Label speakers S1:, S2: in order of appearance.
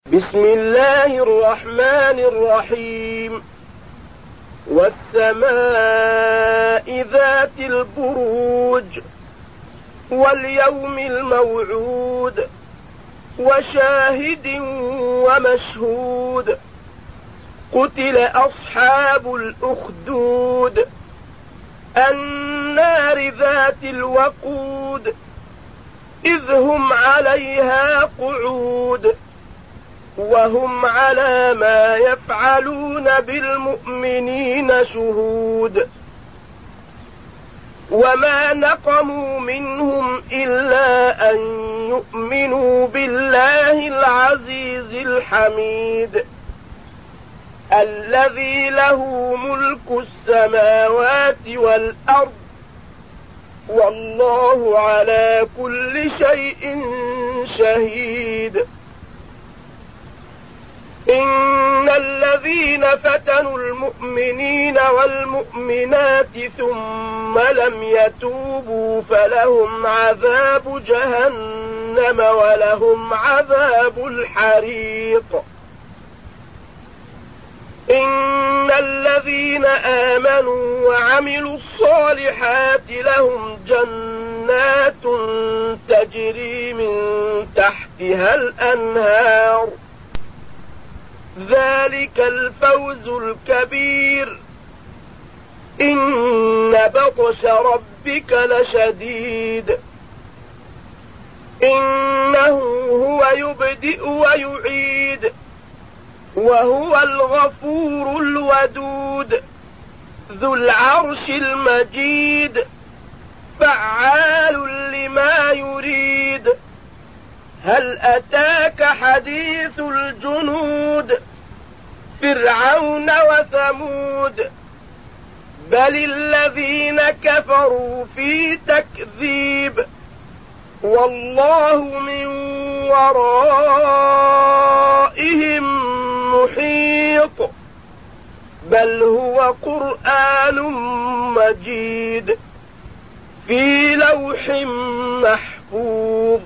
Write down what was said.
S1: بسم الله الرحمن الرحيم والسماء ذات البروج واليوم الموعود وشاهد ومشهود قتل أصحاب الأخدود النار ذات الوقود إذ هم عليها قعود وهم على ما يفعلون بالمؤمنين شهود وما نقموا منهم إلا أن يؤمنوا بالله العزيز الحميد الذي له ملك السماوات والأرض والله على كل شيء شهيد إن الذين فتنوا المؤمنين والمؤمنات ثم لم يتوبوا فلهم عذاب جهنم ولهم عذاب الحريق إن الذين آمنوا وعملوا الصالحات لهم جنات تجري من تحتها الأنهار ذلك الفوز الكبير إن بطش ربك لشديد إنه هو يبدئ ويعيد وهو الغفور الودود ذو العرش المجيد فعال لما يريد هل أتاك حديث الجنود فرعون وثمود بل الذين كفروا في تكذيب والله من ورائهم محيط بل هو قرآن مجيد في لوح محفوظ